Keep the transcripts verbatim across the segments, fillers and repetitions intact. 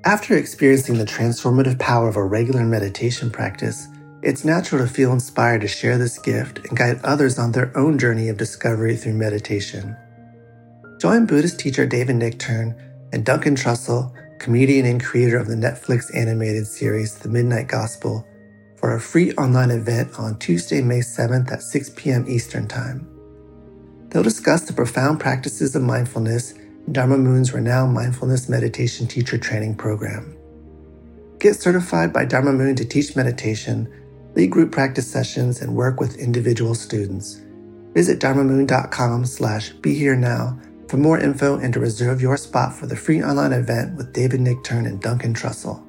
After experiencing the transformative power of a regular meditation practice, it's natural to feel inspired to share this gift and guide others on their own journey of discovery through meditation. Join Buddhist teacher David Nichtern and Duncan Trussell, comedian and creator of the Netflix animated series The Midnight Gospel, for a free online event on Tuesday, May seventh at six p.m. Eastern Time. They'll discuss the profound practices of mindfulness in Dharma Moon's renowned mindfulness meditation teacher training program. Get certified by Dharma Moon to teach meditation, lead group practice sessions, and work with individual students. Visit dharmamoon.com slash be here now for more info and to reserve your spot for the free online event with David Nichtern and Duncan Trussell.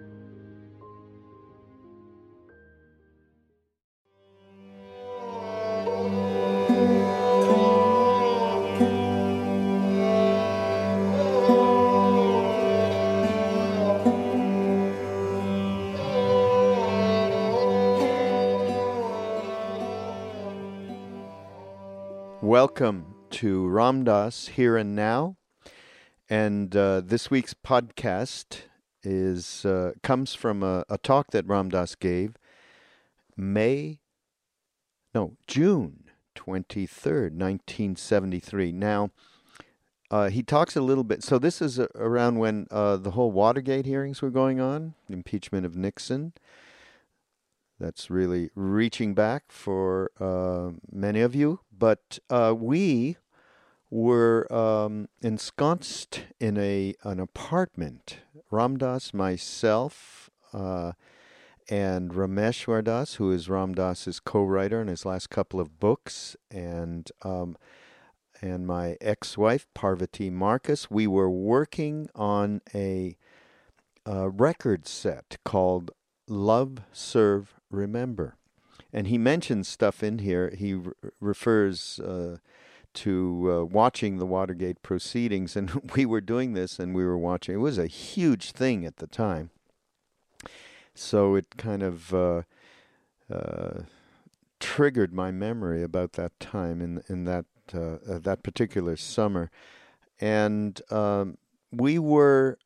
Welcome to Ram Dass Here and Now, and uh, this week's podcast is uh, comes from a, a talk that Ram Dass gave May, no, June twenty-third, nineteen seventy-three. Now, uh, he talks a little bit, so this is around when uh, the whole Watergate hearings were going on, impeachment of Nixon. That's really reaching back for uh, many of you. But uh, we were um, ensconced in a an apartment. Ram Dass, myself, uh, and Rameshwar Das, who is Ram Dass's co-writer in his last couple of books, and um, and my ex-wife, Parvati Marcus. We were working on a, a record set called Love, Serve, Remember. And he mentions stuff in here. He re- refers uh, to uh, watching the Watergate proceedings, and we were doing this, and we were watching. It was a huge thing at the time. So it kind of uh, uh, triggered my memory about that time in in that uh, uh, that particular summer, and um, we were.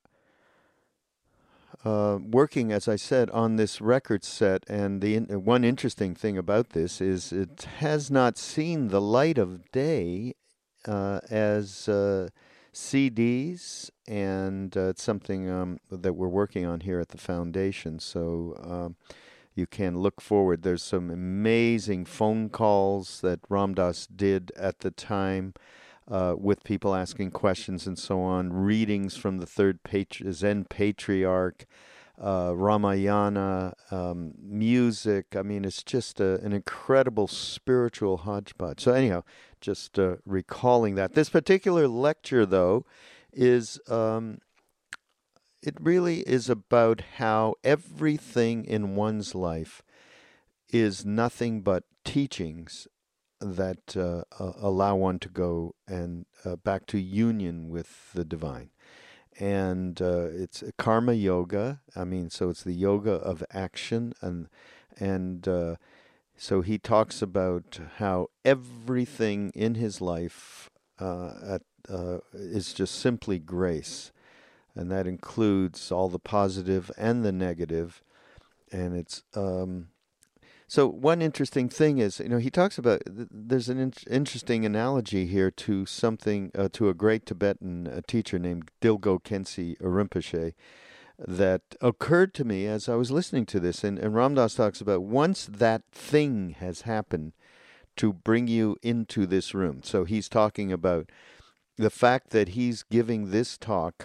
Uh, working, as I said, on this record set, and the in, one interesting thing about this is it has not seen the light of day uh, as uh, C Ds, and uh, it's something um, that we're working on here at the foundation, so um, you can look forward. There's some amazing phone calls that Ram Dass did at the time, Uh, with people asking questions and so on, readings from the third patri- Zen patriarch, uh, Ramayana, um, music. I mean, it's just a, an incredible spiritual hodgepodge. So anyhow, just uh, recalling that. This particular lecture, though, is, um, it really is about how everything in one's life is nothing but teachings that uh, uh, allow one to go and uh, back to union with the divine. And uh, it's karma yoga. I mean, so it's the yoga of action. And and uh, so he talks about how everything in his life uh, at, uh, is just simply grace. And that includes all the positive and the negative. And it's... Um, So one interesting thing is, you know, he talks about, there's an in- interesting analogy here to something, uh, to a great Tibetan uh, teacher named Dilgo Khyentse Rinpoche that occurred to me as I was listening to this. And, and Ram Dass talks about once that thing has happened to bring you into this room. So he's talking about the fact that he's giving this talk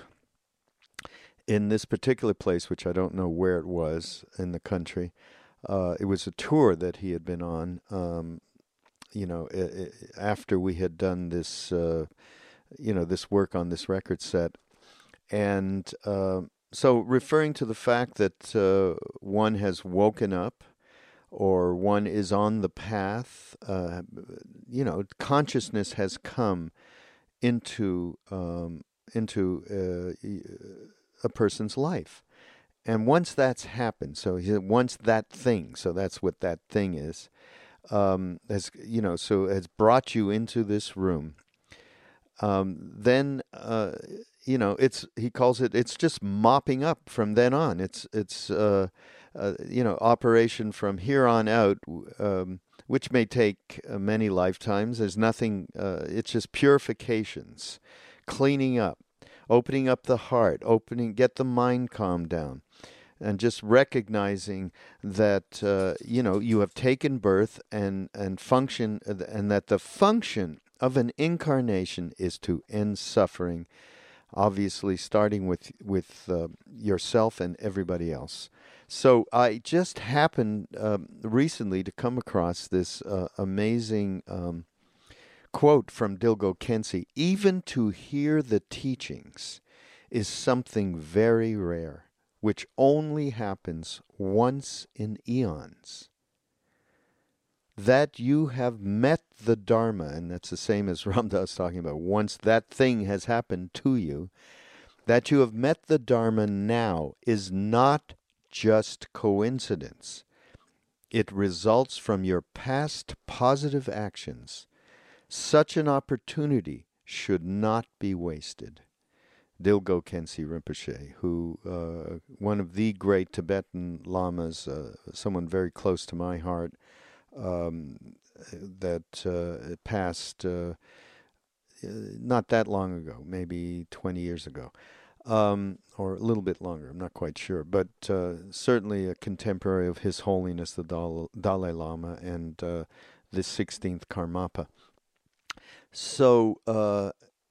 in this particular place, which I don't know where it was in the country. Uh, it was a tour that he had been on, um, you know, I- I- after we had done this, uh, you know, this work on this record set. And uh, so referring to the fact that uh, one has woken up or one is on the path, uh, you know, consciousness has come into, um, into uh, a person's life. And once that's happened, so he said, once that thing, so that's what that thing is, um, has, you know, so has brought you into this room, um, then uh, you know, it's he calls it. It's just mopping up from then on. It's it's uh, uh, you know, operation from here on out, um, which may take uh, many lifetimes. There's nothing. Uh, it's just purifications, cleaning up, opening up the heart, opening, get the mind calmed down, and just recognizing that uh, you know, you have taken birth and and function, and that the function of an incarnation is to end suffering, obviously starting with with uh, yourself and everybody else. So I just happened um, recently to come across this uh, amazing um, quote from Dilgo Khyentse: "Even to hear the teachings is something very rare, which only happens once in eons. That you have met the Dharma," and that's the same as Ram Dass talking about, once that thing has happened to you, "that you have met the Dharma now is not just coincidence. It results from your past positive actions. Such an opportunity should not be wasted." Dilgo Khyentse Rinpoche, who uh, one of the great Tibetan lamas, uh, someone very close to my heart, um, that uh, passed uh, not that long ago, maybe twenty years ago, um, or a little bit longer, I'm not quite sure, but uh, certainly a contemporary of His Holiness the Dal- Dalai Lama and uh, the sixteenth Karmapa. So uh,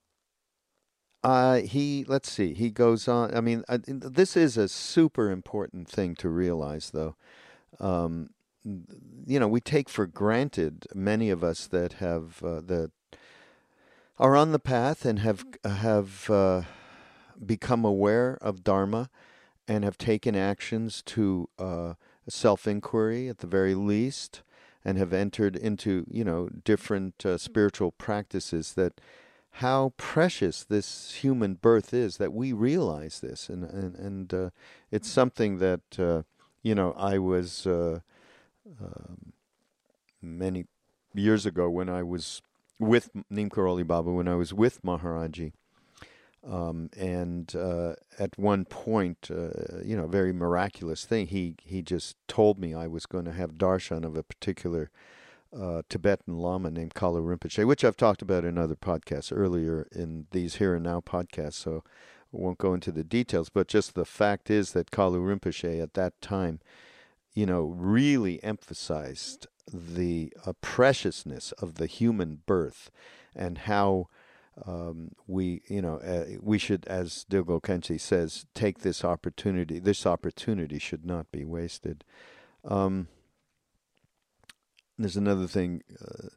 uh, he, let's see, he goes on. I mean, I, this is a super important thing to realize, though. Um, you know, we take for granted, many of us that have uh, that are on the path and have have uh, become aware of Dharma and have taken actions to uh, self-inquiry at the very least, and have entered into, you know, different uh, spiritual practices, that how precious this human birth is, that we realize this. And, and, and uh, it's something that, uh, you know, I was uh, um, many years ago when I was with Neem Karoli Baba, when I was with Maharaji. Um, and uh, at one point, uh, you know, a very miraculous thing, he, he just told me I was going to have darshan of a particular uh, Tibetan Lama named Kalu Rinpoche, which I've talked about in other podcasts earlier in these Here and Now podcasts, so I won't go into the details. But just the fact is that Kalu Rinpoche at that time, you know, really emphasized the uh, preciousness of the human birth, and how um, we, you know, uh, we should, as Dilgo Khyentse says, take this opportunity. This opportunity should not be wasted. Um, there's another thing uh,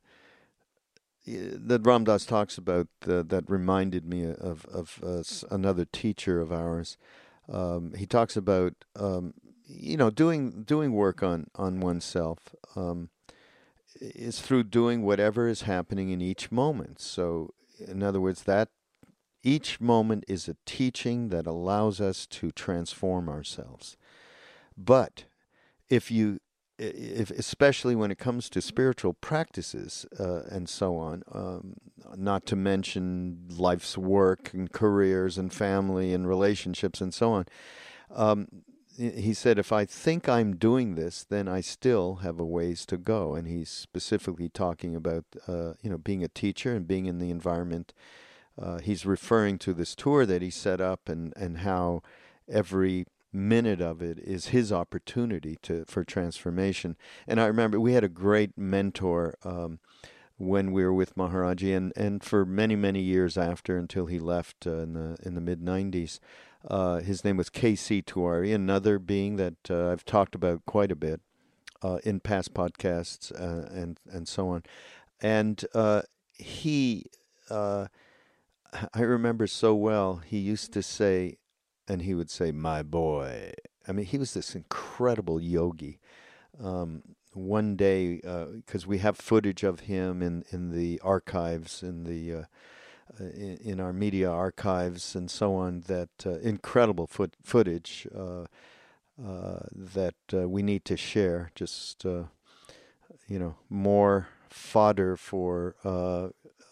that Ram Dass talks about uh, that reminded me of of uh, another teacher of ours. Um, he talks about um, you know, doing doing work on on oneself um, is through doing whatever is happening in each moment. So, in other words, that each moment is a teaching that allows us to transform ourselves. But if you, if especially when it comes to spiritual practices uh, and so on, um, not to mention life's work and careers and family and relationships and so on. Um, he said, if I think I'm doing this, then I still have a ways to go. And he's specifically talking about, uh, you know, being a teacher and being in the environment. Uh, he's referring to this tour that he set up, and, and how every minute of it is his opportunity to for transformation. And I remember we had a great mentor um, when we were with Maharaji, and, and for many, many years after, until he left uh, in the in the mid nineties. Uh, his name was K C Tuari, another being that uh, I've talked about quite a bit uh, in past podcasts uh, and and so on. And uh, he, uh, I remember so well, he used to say, and he would say, "My boy." I mean, he was this incredible yogi. Um, one day, because uh, we have footage of him in, in the archives, in the uh, in, in our media archives and so on, that uh, incredible foot, footage uh, uh, that uh, we need to share. Just uh, you know, more fodder for uh,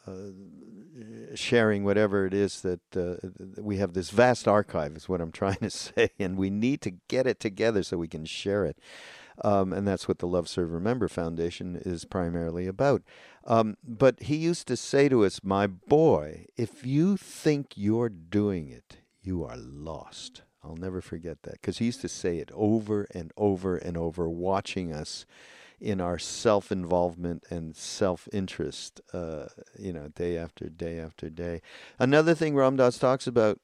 uh, sharing whatever it is that uh, we have this vast archive is what I'm trying to say, and we need to get it together so we can share it. Um, and that's what the Love, Serve, Remember Foundation is primarily about. Um, but he used to say to us, my boy, if you think you're doing it, you are lost. I'll never forget that, because he used to say it over and over and over, watching us in our self-involvement and self-interest, uh, you know, day after day after day. Another thing Ram Dass talks about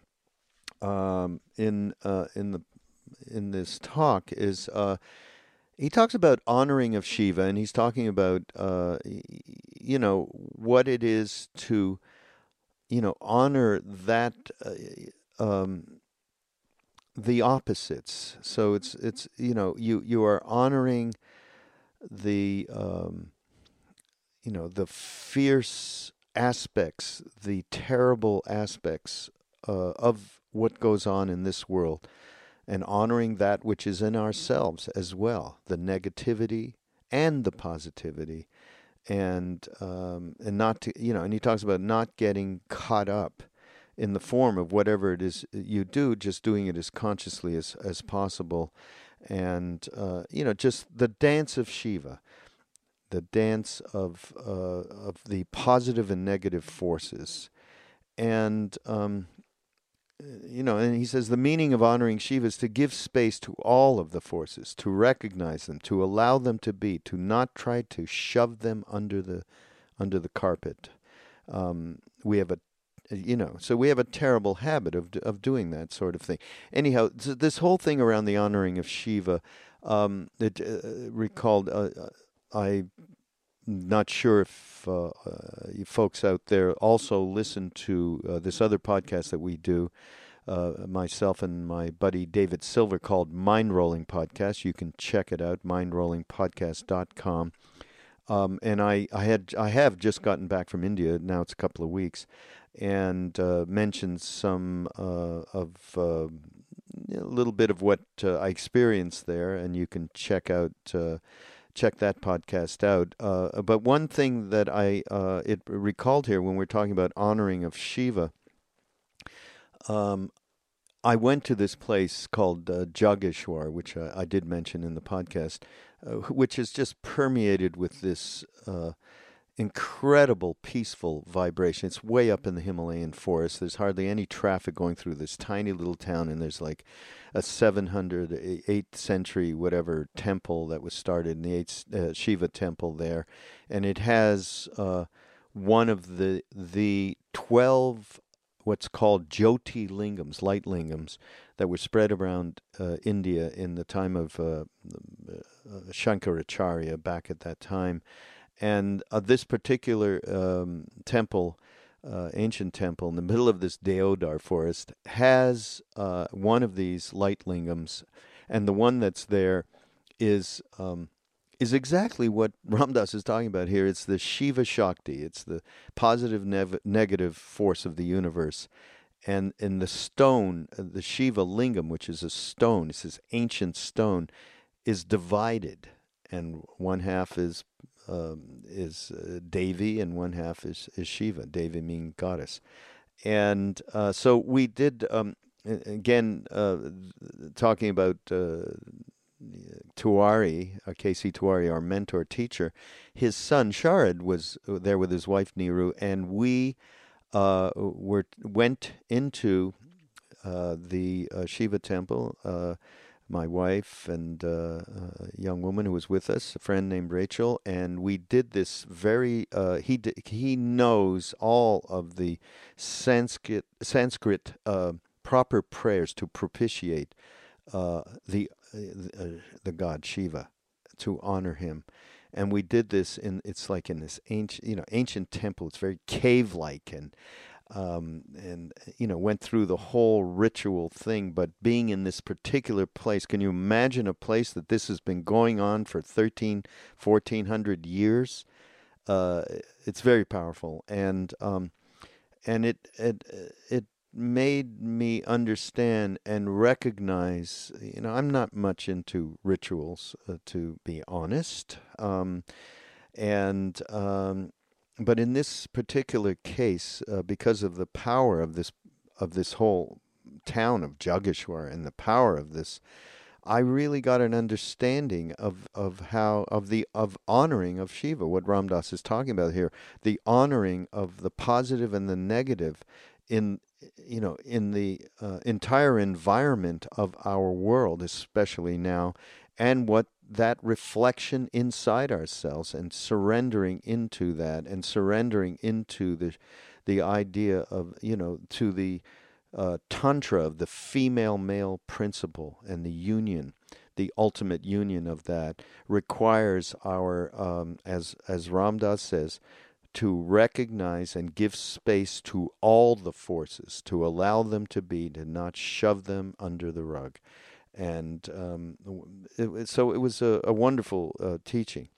um, in uh, in the in this talk is uh, he talks about honoring of Shiva, and he's talking about uh, you know what it is to you know honor that uh, um, the opposites. So it's it's you know you you are honoring the um, you know the fierce aspects, the terrible aspects uh, of what goes on in this world, and honoring that which is in ourselves as well, the negativity and the positivity, and um, and not to you know, and he talks about not getting caught up in the form of whatever it is you do, just doing it as consciously as as possible, and uh, you know, just the dance of Shiva, the dance of uh, of the positive and negative forces, and um, you know, and he says the meaning of honoring Shiva is to give space to all of the forces, to recognize them, to allow them to be, to not try to shove them under the under the carpet. Um, we have a, you know, so we have a terrible habit of of doing that sort of thing. Anyhow, this whole thing around the honoring of Shiva, um, it uh, recalled. Uh, I'm not sure if uh, uh, you folks out there also listen to uh, this other podcast that we do, uh, myself and my buddy David Silver, called Mind Rolling Podcast. You can check it out, mind rolling podcast dot com. Um, and I, I had I have just gotten back from India. Now it's a couple of weeks, and uh, mentioned some uh, of uh, a little bit of what uh, I experienced there, and you can check out. Uh, check that podcast out. Uh, but one thing that I uh, it recalled here when we're talking about honoring of Shiva, um, I went to this place called uh, Jageshwar, which I, I did mention in the podcast, uh, which is just permeated with this uh, incredible peaceful vibration. It's way up in the Himalayan forest. There's hardly any traffic going through this tiny little town, and there's like a seven hundred, eighth century, whatever, temple that was started in the eighth uh, Shiva temple there, and it has uh, one of the the twelve what's called Jyoti lingams, light lingams, that were spread around uh, India in the time of uh, uh, Shankaracharya back at that time. And uh, this particular um, temple, uh, ancient temple, in the middle of this Deodar forest, has uh, one of these light lingams, and the one that's there is um, is exactly what Ram Dass is talking about here. It's the Shiva Shakti. It's the positive, nev- negative force of the universe. And in the stone, uh, the Shiva lingam, which is a stone, it's this ancient stone, is divided, and one half is Um, is uh, Devi, and one half is, is Shiva, Devi meaning goddess. And uh, so we did, um, again, uh, talking about uh, Tiwari, uh, K C Tiwari, our mentor teacher, his son Sharad was there with his wife Neeru, and we uh, were went into uh, the uh, Shiva temple, uh, my wife and uh, a young woman who was with us, a friend named Rachel, and we did this very. Uh, he d- he knows all of the Sanskrit Sanskrit uh, proper prayers to propitiate uh, the uh, the god Shiva, to honor him, and we did this in. It's like in this ancient, you know, ancient temple. It's very cave-like, and. Um, and, you know, went through the whole ritual thing. But being in this particular place, can you imagine a place that this has been going on for thirteen, fourteen hundred years? Uh, it's very powerful. And um, and it, it, it made me understand and recognize, you know, I'm not much into rituals, uh, to be honest. Um, and... Um, but in this particular case, uh, because of the power of this of this whole town of Jageshwar and the power of this, I really got an understanding of, of how of the of honoring of Shiva, what Ram Dass is talking about here, the honoring of the positive and the negative in you know in the uh, entire environment of our world, especially now, and what that reflection inside ourselves, and surrendering into that, and surrendering into the the idea of you know to the uh, tantra of the female-male principle and the union, the ultimate union of that, requires our, um, as as Ram Dass says, to recognize and give space to all the forces, to allow them to be, to not shove them under the rug. And um, it, so it was a, a wonderful uh, teaching,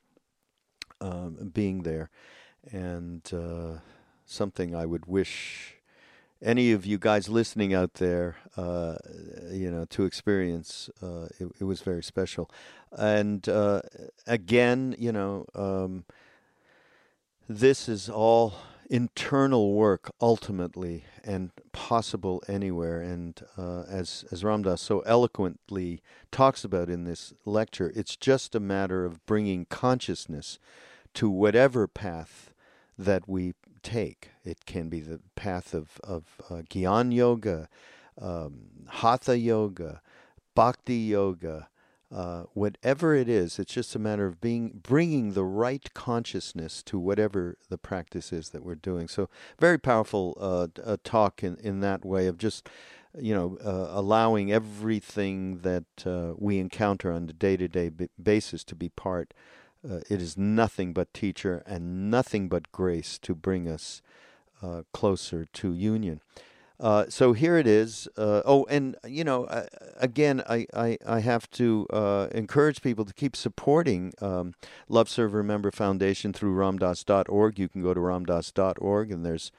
um, being there, and uh, something I would wish any of you guys listening out there, uh, you know, to experience. Uh, it, it was very special. And uh, again, you know, um, this is all internal work ultimately, and possible anywhere. And uh, as as Ram Dass so eloquently talks about in this lecture, it's just a matter of bringing consciousness to whatever path that we take. It can be the path of, of uh, Gyan Yoga, um, Hatha Yoga, Bhakti Yoga, uh, whatever it is. It's just a matter of being bringing the right consciousness to whatever the practice is that we're doing. So very powerful uh, talk in, in that way of just, you know, uh, allowing everything that uh, we encounter on a day-to-day b- basis to be part. Uh, it is nothing but teacher and nothing but grace to bring us uh, closer to union. Uh, so here it is. Uh, oh, and, you know, uh, again, I, I, I have to uh, encourage people to keep supporting um, Love Serve Remember Foundation through ramdass dot org. You can go to ramdass dot org, and there's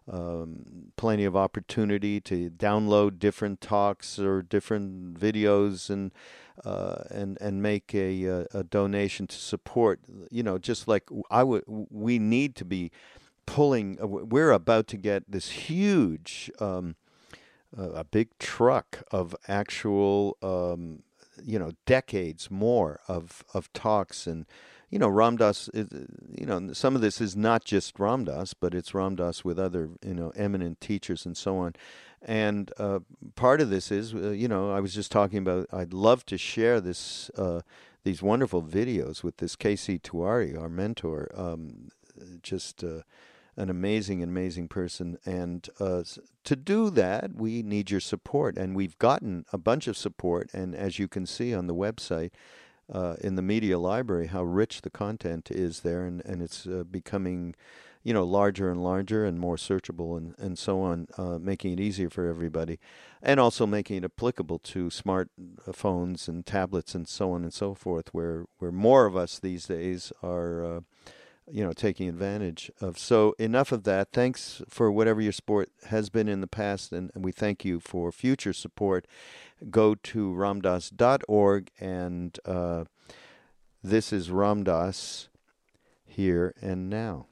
um, plenty of opportunity to download different talks or different videos, and uh, and and make a, a a donation to support. You know, just like I would, we need to be pulling. We're about to get this huge, um, uh, a big truck of actual, um, you know, decades more of of talks. And you know, Ram Dass, is, you know, some of this is not just Ram Dass, but it's Ram Dass with other, you know, eminent teachers and so on. And uh, part of this is, uh, you know, I was just talking about, I'd love to share this, uh, these wonderful videos with this K C Tiwari, our mentor, um, just uh, an amazing, amazing person. And uh, to do that, we need your support. And we've gotten a bunch of support. And as you can see on the website, Uh, in the media library, how rich the content is there, and, and it's uh, becoming, you know, larger and larger and more searchable, and, and so on, uh, making it easier for everybody, and also making it applicable to smartphones and tablets and so on and so forth, where, where more of us these days are, uh, you know, taking advantage of. So enough of that. Thanks for whatever your support has been in the past, and, and we thank you for future support. Go to ramdass dot org, and uh, this is Ram Dass, here and now.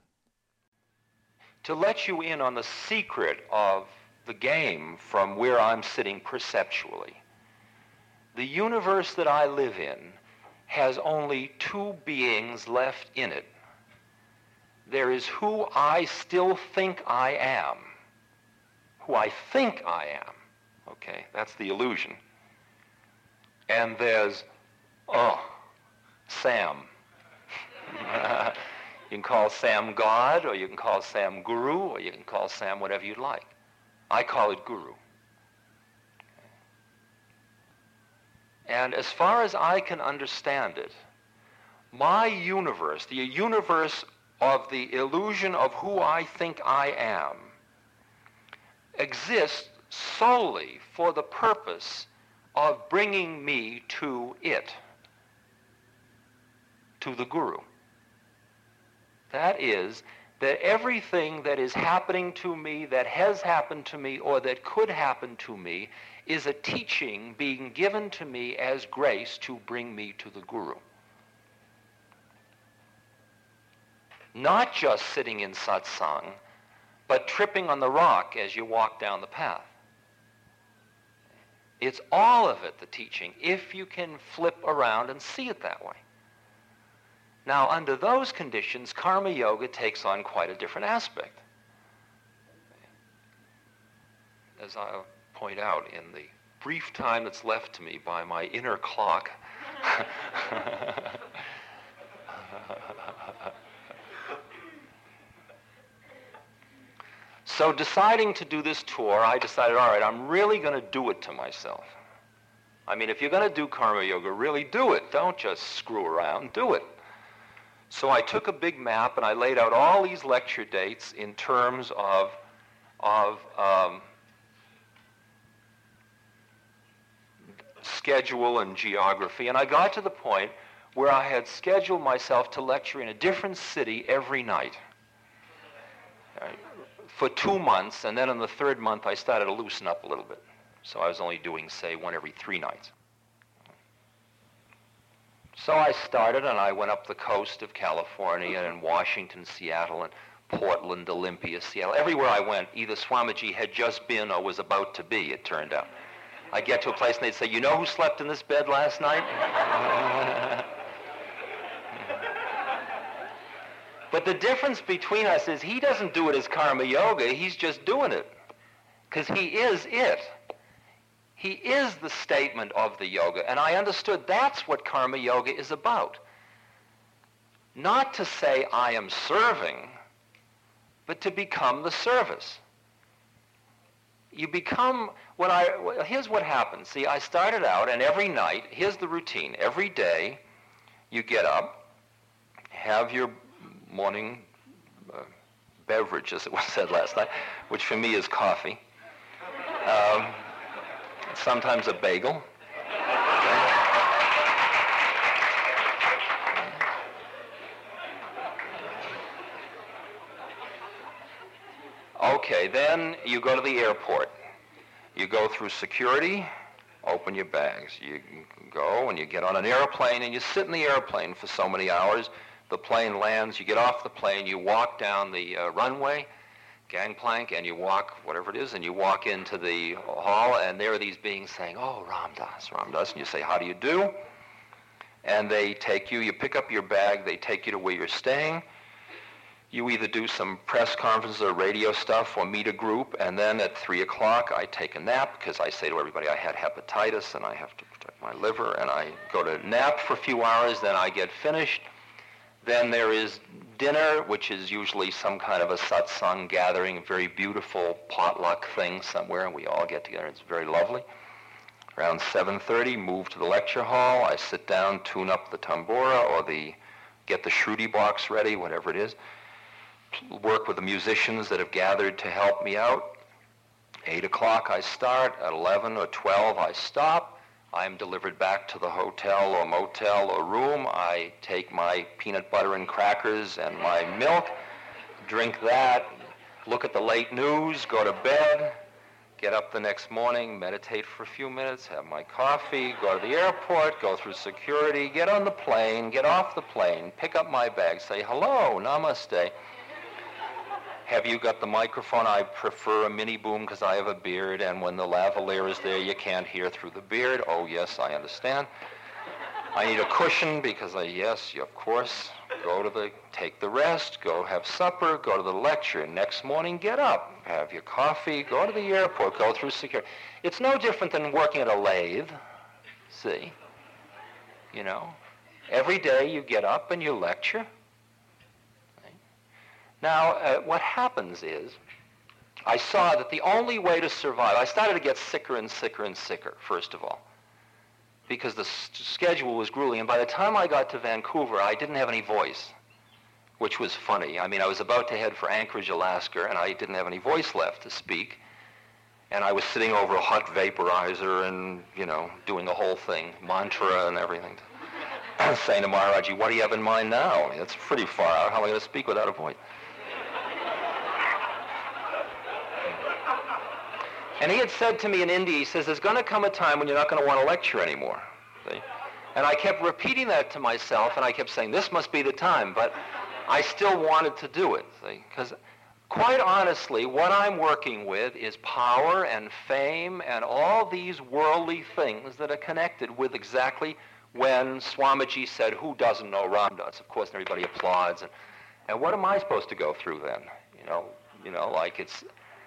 To let you in on the secret of the game from where I'm sitting perceptually. The universe that I live in has only two beings left in it. There is who I still think I am, who I think I am. Okay, that's the illusion. And there's, oh, Sam. You can call Sam God, or you can call Sam Guru, or you can call Sam whatever you'd like. I call it Guru. And as far as I can understand it, my universe, the universe of the illusion of who I think I am, exists solely for the purpose of bringing me to it, to the Guru. That is, that everything that is happening to me, that has happened to me, or that could happen to me, is a teaching being given to me as grace to bring me to the Guru. Not just sitting in satsang, but tripping on the rock as you walk down the path. It's all of it, the teaching, if you can flip around and see it that way. Now, under those conditions, karma yoga takes on quite a different aspect. As I'll point out in the brief time that's left to me by my inner clock, so deciding to do this tour, I decided, all right, I'm really going to do it to myself. I mean, if you're going to do karma yoga, really do it. Don't just screw around, do it. So I took a big map and I laid out all these lecture dates in terms of, of um, schedule and geography, and I got to the point where I had scheduled myself to lecture in a different city every night. Right? For two months, and then in the third month I started to loosen up a little bit. So I was only doing, say, one every three nights. So I started, and I went up the coast of California, and Washington, Seattle, and Portland, Olympia, Seattle. Everywhere I went, either Swamiji had just been or was about to be, it turned out. I'd get to a place, and they'd say, you know who slept in this bed last night? But the difference between us is he doesn't do it as karma yoga, he's just doing it. Because he is it. He is the statement of the yoga. And I understood that's what karma yoga is about. Not to say I am serving, but to become the service. You become, when I, here's what happens. See, I started out, and every night, here's the routine. Every day, you get up, have your morning uh, beverage, as it was said last night, which for me is coffee. Um, sometimes a bagel. Okay, then you go to the airport. You go through security, open your bags. You go and you get on an airplane and you sit in the airplane for so many hours. The plane lands, you get off the plane, you walk down the uh, runway, gangplank, and you walk, whatever it is, and you walk into the hall, and there are these beings saying, oh, Ram Dass, Ram Dass, and you say, how do you do? And they take you, you pick up your bag, they take you to where you're staying. You either do some press conferences or radio stuff or meet a group, and then at three o'clock I take a nap because I say to everybody I had hepatitis and I have to protect my liver, and I go to nap for a few hours, then I get finished. Then there is dinner, which is usually some kind of a satsang gathering, a very beautiful potluck thing somewhere, and we all get together. It's very lovely. Around seven thirty, move to the lecture hall. I sit down, tune up the tambura or the, get the Shruti box ready, whatever it is. Work with the musicians that have gathered to help me out. eight o'clock I start. At eleven or twelve I stop. I'm delivered back to the hotel or motel or room. I take my peanut butter and crackers and my milk, drink that, look at the late news, go to bed, get up the next morning, meditate for a few minutes, have my coffee, go to the airport, go through security, get on the plane, get off the plane, pick up my bag, say hello, namaste. Have you got the microphone? I prefer a mini boom because I have a beard, and when the lavalier is there, you can't hear through the beard. Oh, yes, I understand. I need a cushion because I, yes, you, of course, go to the, take the rest, go have supper, go to the lecture. Next morning, get up, have your coffee, go to the airport, go through security. It's no different than working at a lathe, see? You know, every day you get up and you lecture. Now, uh, what happens is, I saw that the only way to survive, I started to get sicker and sicker and sicker, first of all, because the s- schedule was grueling, and by the time I got to Vancouver, I didn't have any voice, which was funny. I mean, I was about to head for Anchorage, Alaska, and I didn't have any voice left to speak, and I was sitting over a hot vaporizer and, you know, doing the whole thing, mantra and everything, saying to Maharaji, what do you have in mind now? That's pretty far out. How am I going to speak without a voice? And he had said to me in India, he says, there's going to come a time when you're not going to want to lecture anymore. See? And I kept repeating that to myself, and I kept saying, this must be the time. But I still wanted to do it, see? Because quite honestly, what I'm working with is power and fame and all these worldly things that are connected with exactly when Swamiji said, who doesn't know Ram Dass? Of course, everybody applauds. And, and what am I supposed to go through then? You know, you know, like it's...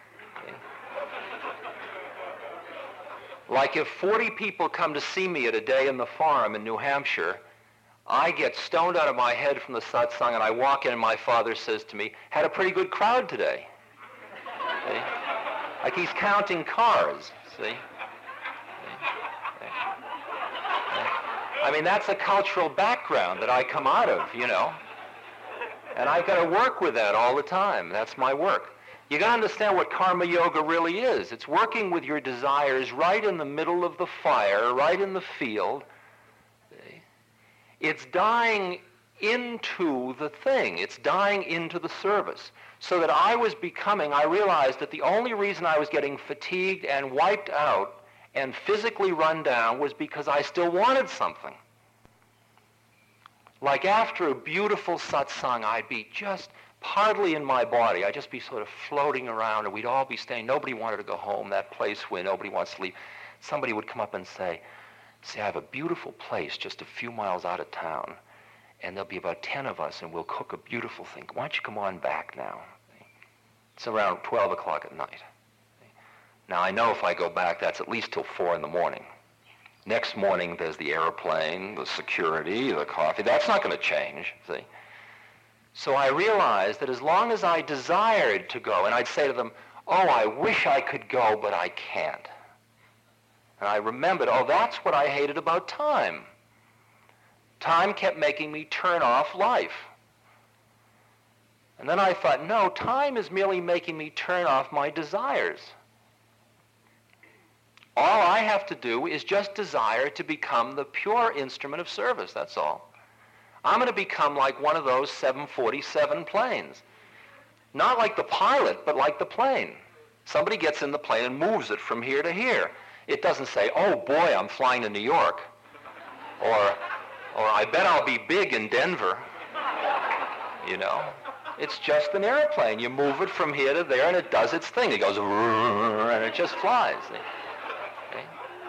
Like if forty people come to see me at a day in the farm in New Hampshire, I get stoned out of my head from the satsang, and I walk in and my father says to me, had a pretty good crowd today. See? Like he's counting cars, see? See? See? I mean, that's a cultural background that I come out of, you know. And I've got to work with that all the time. That's my work. You got to understand what karma yoga really is. It's working with your desires right in the middle of the fire, right in the field. It's dying into the thing. It's dying into the service. So that I was becoming, I realized that the only reason I was getting fatigued and wiped out and physically run down was because I still wanted something. Like after a beautiful satsang, I'd be just hardly in my body. I'd just be sort of floating around, and we'd all be staying. Nobody wanted to go home, that place where nobody wants to leave. Somebody would come up and say, see, I have a beautiful place just a few miles out of town, and there'll be about ten of us, and we'll cook a beautiful thing. Why don't you come on back now? It's around twelve o'clock at night. Now, I know if I go back, that's at least till four in the morning. Next morning, there's the airplane, the security, the coffee. That's not going to change, see? So I realized that as long as I desired to go, and I'd say to them, oh, I wish I could go, but I can't. And I remembered, oh, that's what I hated about time. Time kept making me turn off life. And then I thought, no, time is merely making me turn off my desires. All I have to do is just desire to become the pure instrument of service, that's all. I'm going to become like one of those seven forty-seven planes. Not like the pilot, but like the plane. Somebody gets in the plane and moves it from here to here. It doesn't say, oh boy, I'm flying to New York. Or, or I bet I'll be big in Denver. You know? It's just an airplane. You move it from here to there and it does its thing. It goes, and it just flies. Okay?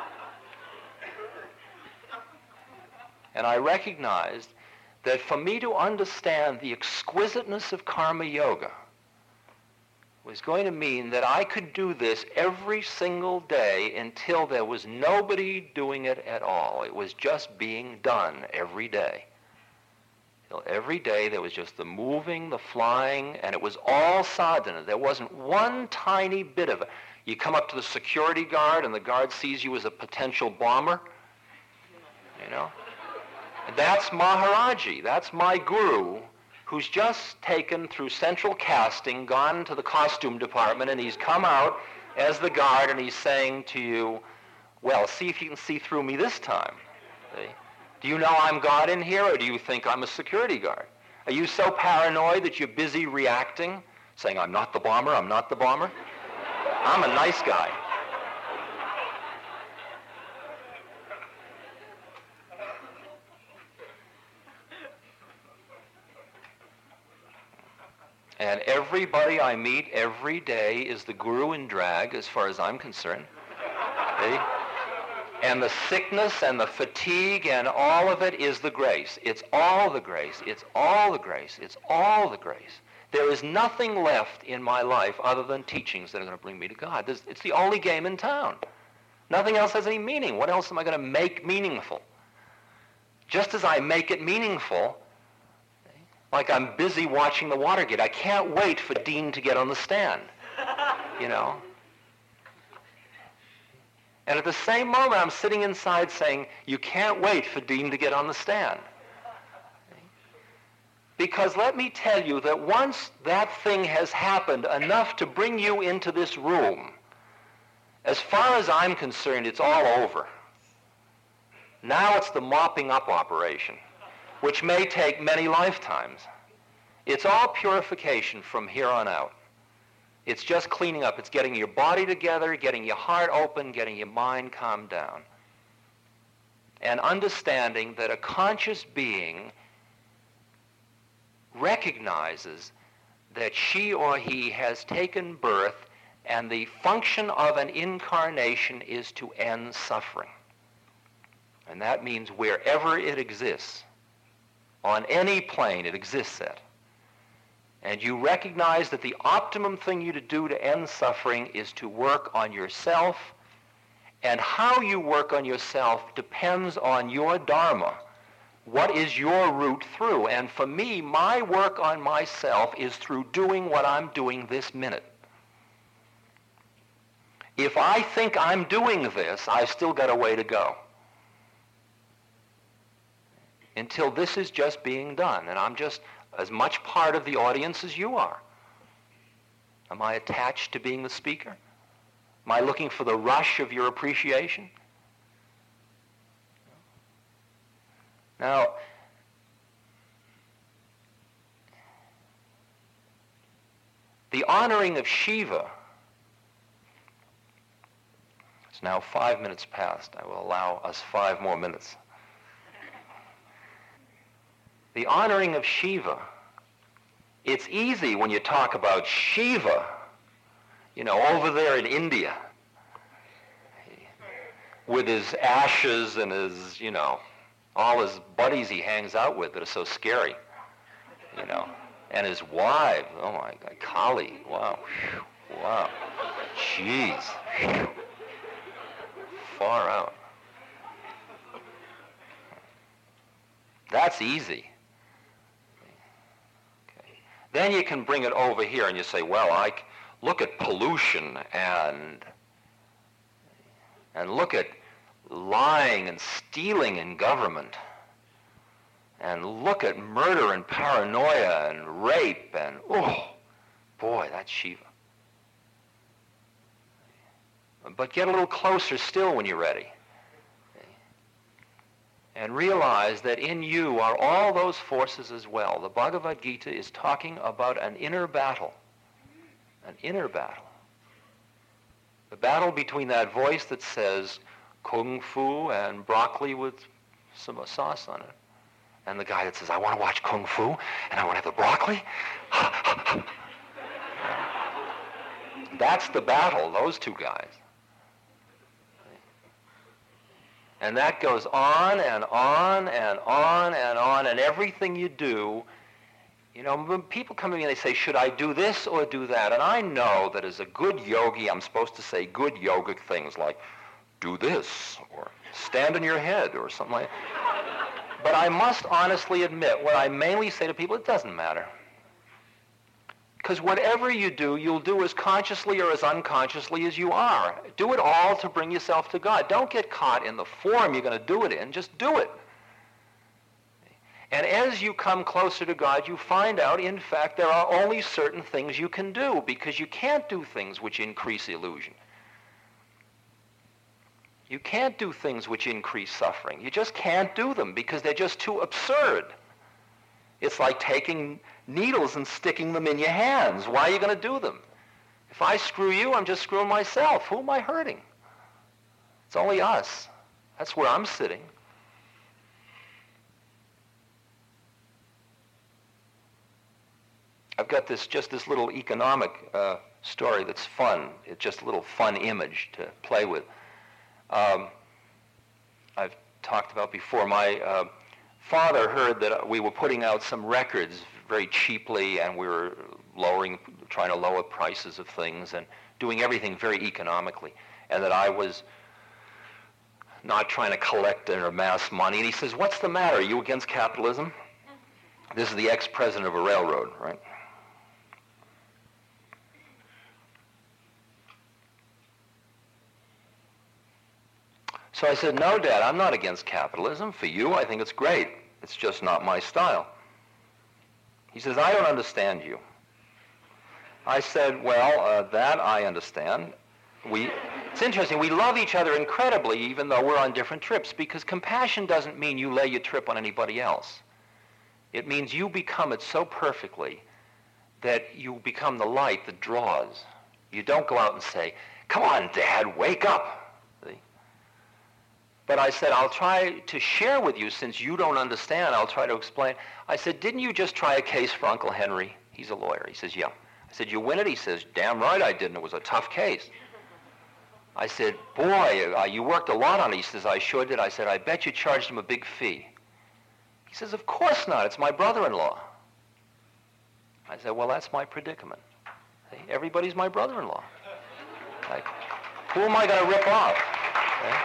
And I recognized that for me to understand the exquisiteness of karma yoga was going to mean that I could do this every single day until there was nobody doing it at all. It was just being done every day. Till every day there was just the moving, the flying, and it was all sadhana. There wasn't one tiny bit of it. You come up to the security guard and the guard sees you as a potential bomber, you know? That's Maharaji. That's my guru, who's just taken through central casting, gone to the costume department, and he's come out as the guard, and he's saying to you, well, see if you can see through me this time. See? Do you know I'm God in here, or do you think I'm a security guard? Are you so paranoid that you're busy reacting, saying, I'm not the bomber, I'm not the bomber? I'm a nice guy. And everybody I meet every day is the guru in drag, as far as I'm concerned. See? And the sickness and the fatigue and all of it is the grace. It's all the grace. It's all the grace. It's all the grace. There is nothing left in my life other than teachings that are going to bring me to God. There's, it's the only game in town. Nothing else has any meaning. What else am I going to make meaningful? Just as I make it meaningful, like I'm busy watching the Watergate. I can't wait for Dean to get on the stand, you know. And at the same moment, I'm sitting inside saying, you can't wait for Dean to get on the stand. Because let me tell you that once that thing has happened enough to bring you into this room, as far as I'm concerned, it's all over. Now it's the mopping up operation, which may take many lifetimes. It's all purification from here on out. It's just cleaning up. It's getting your body together, getting your heart open, getting your mind calmed down. And understanding that a conscious being recognizes that she or he has taken birth and the function of an incarnation is to end suffering. And that means wherever it exists, on any plane it exists at. And you recognize that the optimum thing you to do to end suffering is to work on yourself, and how you work on yourself depends on your dharma. What is your route through? And for me, my work on myself is through doing what I'm doing this minute. If I think I'm doing this, I've still got a way to go. Until this is just being done, and I'm just as much part of the audience as you are. Am I attached to being the speaker? Am I looking for the rush of your appreciation? Now, the honoring of Shiva, it's now five minutes past. I will allow us five more minutes. The honoring of Shiva, it's easy when you talk about Shiva, you know, over there in India, with his ashes and his, you know, all his buddies he hangs out with that are so scary, you know, and his wives, oh my God, Kali, wow, wow, jeez, far out. That's easy. Then you can bring it over here and you say, well, I look at pollution and and look at lying and stealing in government, and look at murder and paranoia and rape, and oh, boy, that's Shiva. But get a little closer still when you're ready. And realize that in you are all those forces as well. The Bhagavad Gita is talking about an inner battle. An inner battle. The battle between that voice that says kung fu and broccoli with some sauce on it, and the guy that says, I want to watch kung fu and I want to have the broccoli. That's the battle, those two guys. And that goes on and on and on and on, and everything you do, you know, when people come to me and they say, should I do this or do that? And I know that as a good yogi, I'm supposed to say good yogic things like, do this, or stand on your head, or something like that. But I must honestly admit, what I mainly say to people, it doesn't matter. Because whatever you do, you'll do as consciously or as unconsciously as you are. Do it all to bring yourself to God. Don't get caught in the form you're going to do it in. Just do it. And as you come closer to God, you find out, in fact, there are only certain things you can do, because you can't do things which increase illusion. You can't do things which increase suffering. You just can't do them because they're just too absurd. It's like taking needles and sticking them in your hands. Why are you going to do them? If I screw you, I'm just screwing myself. Who am I hurting? It's only us. That's where I'm sitting. I've got this just this little economic uh, story that's fun. It's just a little fun image to play with. Um, I've talked about before. My uh, father heard that we were putting out some records very cheaply, and we were lowering, trying to lower prices of things and doing everything very economically, and that I was not trying to collect or amass money. And he says, what's the matter? Are you against capitalism? This is the ex-president of a railroad, right? So I said, no, Dad, I'm not against capitalism. For you, I think it's great. It's just not my style. He says, I don't understand you. I said, well, uh, that I understand. We, it's interesting, we love each other incredibly even though we're on different trips, because compassion doesn't mean you lay your trip on anybody else. It means you become it so perfectly that you become the light that draws. You don't go out and say, come on, Dad, wake up. See? But I said, I'll try to share with you, since you don't understand, I'll try to explain. I said, didn't you just try a case for Uncle Henry? He's a lawyer. He says, yeah. I said, you win it? He says, damn right I didn't. It was a tough case. I said, boy, uh, you worked a lot on it. He says, I sure did. I said, I bet you charged him a big fee. He says, of course not. It's my brother-in-law. I said, well, that's my predicament. See, everybody's my brother-in-law. Like, who am I going to rip off? Okay?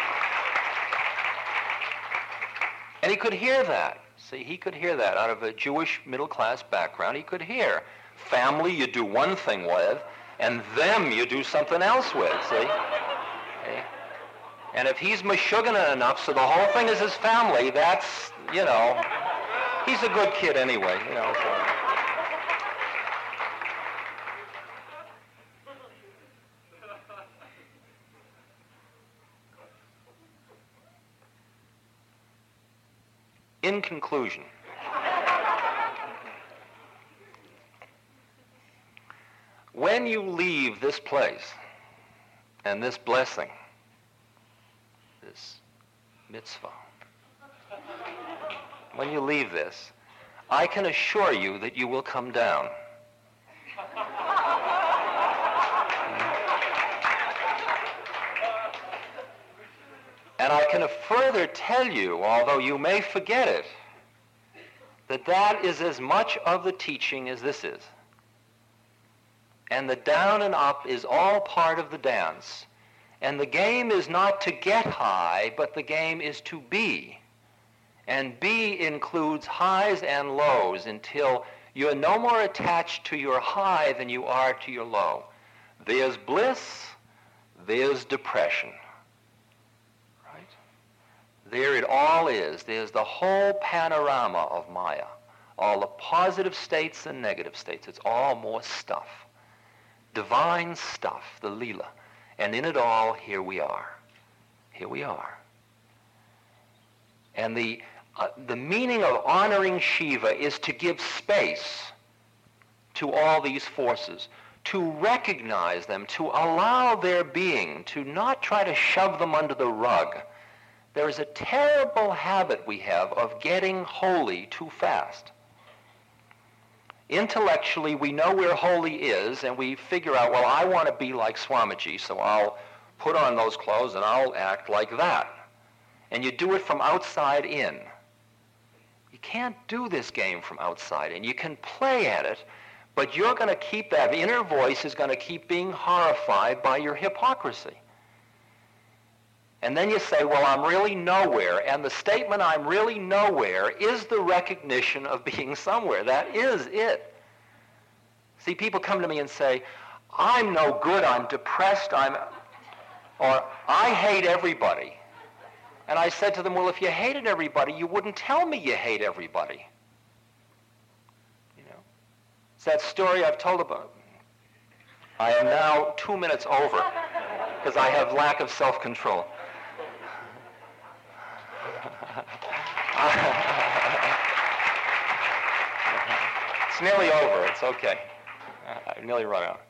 And he could hear that. See, he could hear that out of a Jewish middle-class background. He could hear family you do one thing with, and them you do something else with, see? Okay? And if he's meshuggah enough so the whole thing is his family, that's, you know, he's a good kid anyway, you know. So. In conclusion, when you leave this place and this blessing, this mitzvah, when you leave this, I can assure you that you will come down. And I can further tell you, although you may forget it, that that is as much of the teaching as this is. And the down and up is all part of the dance. And the game is not to get high, but the game is to be. And be includes highs and lows until you're no more attached to your high than you are to your low. There's bliss, there's depression. There it all is. There's the whole panorama of Maya. All the positive states and negative states. It's all more stuff. Divine stuff, the Leela. And in it all, here we are. Here we are. And the, uh, the meaning of honoring Shiva is to give space to all these forces, to recognize them, to allow their being, to not try to shove them under the rug. There is a terrible habit we have of getting holy too fast. Intellectually, we know where holy is, and we figure out, well, I want to be like Swamiji, so I'll put on those clothes and I'll act like that. And you do it from outside in. You can't do this game from outside in. You can play at it, but you're going to keep, that inner voice is going to keep being horrified by your hypocrisy. And then you say, well, I'm really nowhere. And the statement, I'm really nowhere, is the recognition of being somewhere. That is it. See, people come to me and say, I'm no good, I'm depressed, I'm, or I hate everybody. And I said to them, well, if you hated everybody, you wouldn't tell me you hate everybody. You know? It's that story I've told about. I am now two minutes over because I have lack of self-control. It's nearly over. It's okay. I've nearly run out.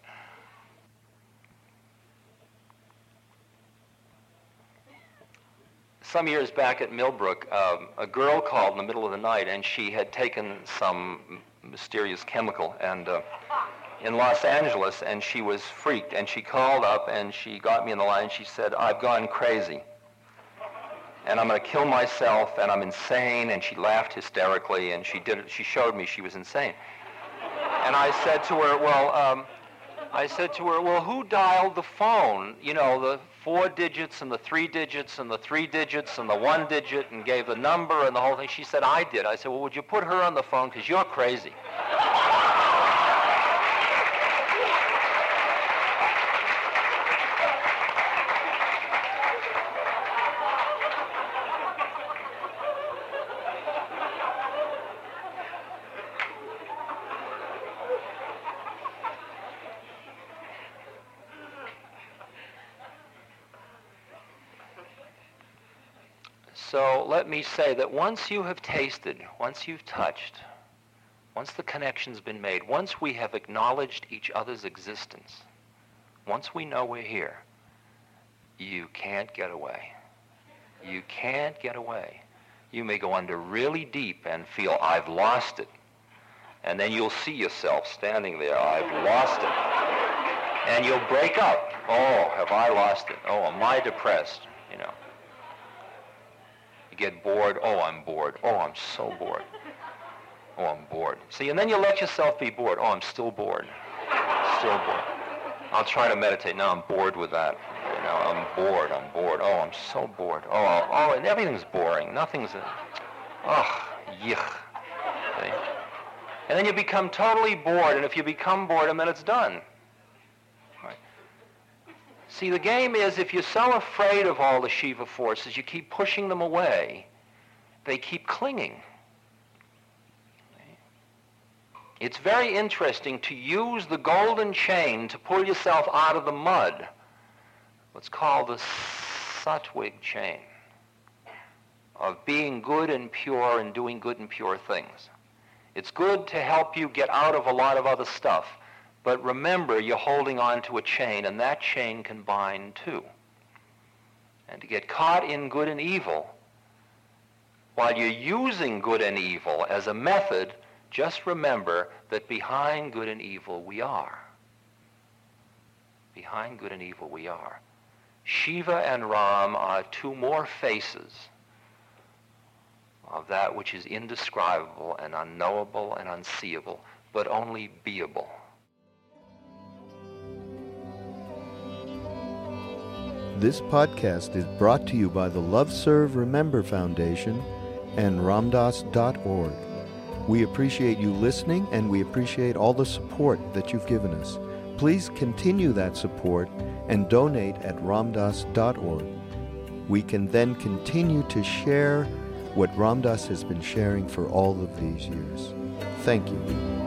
Some years back at Millbrook, um, a girl called in the middle of the night, and she had taken some mysterious chemical and uh, in Los Angeles, and she was freaked. And she called up, and she got me in the line. She said, I've gone crazy. And I'm going to kill myself, and I'm insane. And she laughed hysterically, and she did it. She showed me she was insane. And I said to her, well, um, I said to her, well, who dialed the phone? You know, the four digits and the three digits and the three digits and the one digit and gave the number and the whole thing. She said, I did. I said, well, would you put her on the phone because you're crazy. So let me say that once you have tasted, once you've touched, once the connection's been made, once we have acknowledged each other's existence, once we know we're here, you can't get away. You can't get away. You may go under really deep and feel, I've lost it. And then you'll see yourself standing there, I've lost it. And you'll break up. Oh, have I lost it? Oh, am I depressed? You know. You get bored. Oh, I'm bored. Oh, I'm so bored. Oh, I'm bored. See, and then you let yourself be bored. Oh, I'm still bored. Still bored. I'll try to meditate. Now I'm bored with that. You know, I'm bored. I'm bored. Oh, I'm so bored. Oh, oh, and everything's boring. Nothing's. A, oh, yuck. See? And then you become totally bored, and if you become bored, then it's done. Right. See, the game is, if you're so afraid of all the Shiva forces, you keep pushing them away, they keep clinging. It's very interesting to use the golden chain to pull yourself out of the mud, what's called the Sattvic chain, of being good and pure and doing good and pure things. It's good to help you get out of a lot of other stuff, but remember you're holding on to a chain, and that chain can bind too. And to get caught in good and evil, while you're using good and evil as a method, just remember that behind good and evil we are. Behind good and evil we are. Shiva and Ram are two more faces of that which is indescribable and unknowable and unseeable, but only beable. This podcast is brought to you by the Love Serve Remember Foundation and Ramdas dot org. We appreciate you listening, and we appreciate all the support that you've given us. Please continue that support and donate at Ramdas dot org. We can then continue to share what Ramdas has been sharing for all of these years. Thank you.